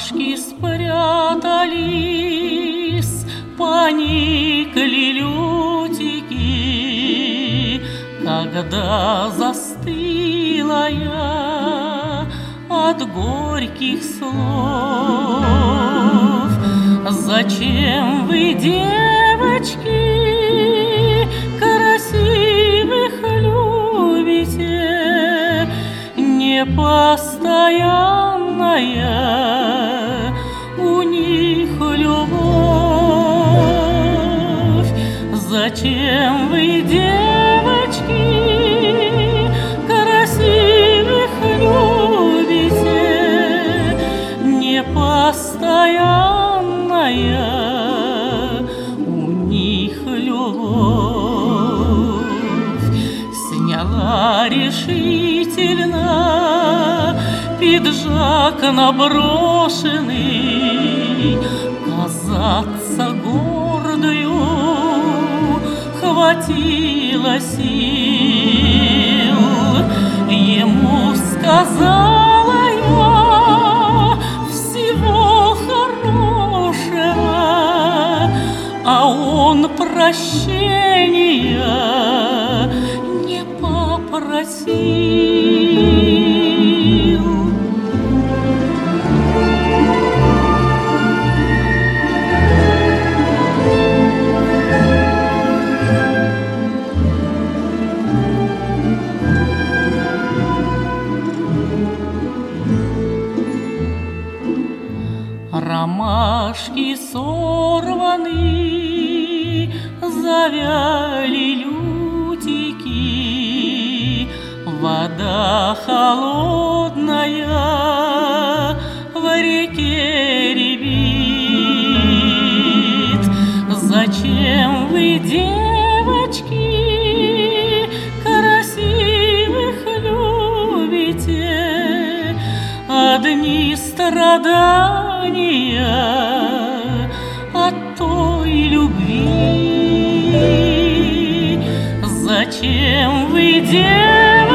Ромашки спрятались, поникли лютики, когда застыла я от горьких слов. Зачем вы, девочки, красивых любите? Непостоянная у них любовь. Зачем вы, девочки, красивых любите? Непостоянная у них любовь. Сняла решительно пиджак наброшенный, казаться гордою хватило сил. Ему сказала я всего хорошего, а он прощения не попросил. Ромашки сорваны, завяли лютики, вода холодная в реке рябит. Зачем вы, девочки, красивых любите? Одни страдания от той любви. Зачем вы, девочки,